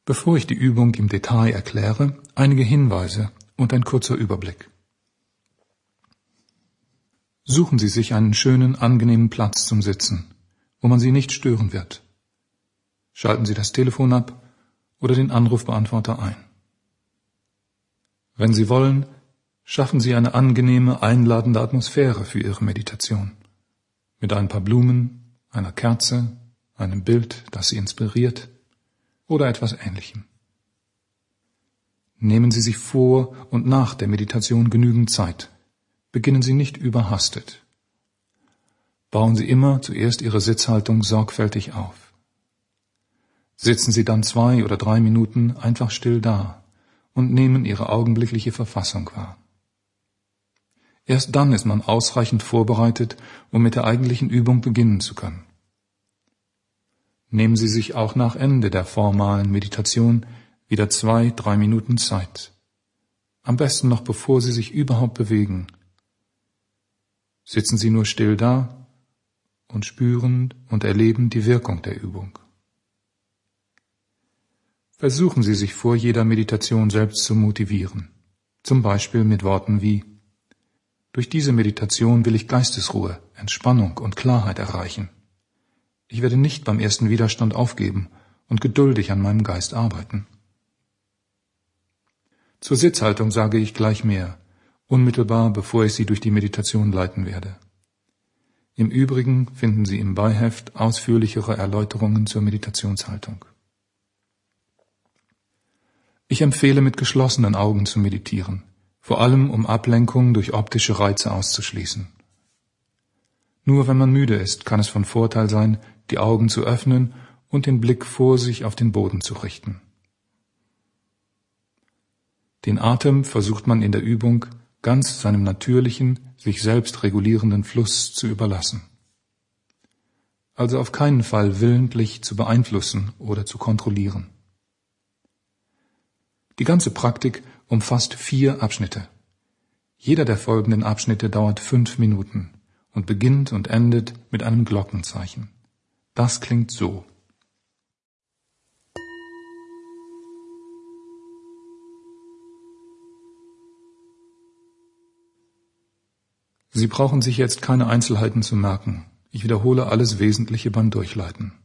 Bevor ich die Übung im Detail erkläre, einige Hinweise und ein kurzer Überblick. Suchen Sie sich einen schönen, angenehmen Platz zum Sitzen, wo man Sie nicht stören wird. Schalten Sie das Telefon ab oder den Anrufbeantworter ein. Wenn Sie wollen, schaffen Sie eine angenehme, einladende Atmosphäre für Ihre Meditation. Mit ein paar Blumen, einer Kerze, einem Bild, das Sie inspiriert oder etwas Ähnlichem. Nehmen Sie sich vor und nach der Meditation genügend Zeit. Beginnen Sie nicht überhastet. Bauen Sie immer zuerst Ihre Sitzhaltung sorgfältig auf. Sitzen Sie dann 2 oder 3 Minuten einfach still da und nehmen Ihre augenblickliche Verfassung wahr. Erst dann ist man ausreichend vorbereitet, um mit der eigentlichen Übung beginnen zu können. Nehmen Sie sich auch nach Ende der formalen Meditation wieder 2, 3 Minuten Zeit. Am besten noch bevor Sie sich überhaupt bewegen. Sitzen Sie nur still da und spüren und erleben die Wirkung der Übung. Versuchen Sie sich vor jeder Meditation selbst zu motivieren, zum Beispiel mit Worten wie: Durch diese Meditation will ich Geistesruhe, Entspannung und Klarheit erreichen. Ich werde nicht beim ersten Widerstand aufgeben und geduldig an meinem Geist arbeiten. Zur Sitzhaltung sage ich gleich mehr, unmittelbar bevor ich Sie durch die Meditation leiten werde. Im Übrigen finden Sie im Beiheft ausführlichere Erläuterungen zur Meditationshaltung. Ich empfehle, mit geschlossenen Augen zu meditieren, vor allem um Ablenkung durch optische Reize auszuschließen. Nur wenn man müde ist, kann es von Vorteil sein, die Augen zu öffnen und den Blick vor sich auf den Boden zu richten. Den Atem versucht man in der Übung ganz seinem natürlichen, sich selbst regulierenden Fluss zu überlassen. Also auf keinen Fall willentlich zu beeinflussen oder zu kontrollieren. Die ganze Praktik umfasst 4 Abschnitte. Jeder der folgenden Abschnitte dauert 5 Minuten und beginnt und endet mit einem Glockenzeichen. Das klingt so. Sie brauchen sich jetzt keine Einzelheiten zu merken. Ich wiederhole alles Wesentliche beim Durchleiten.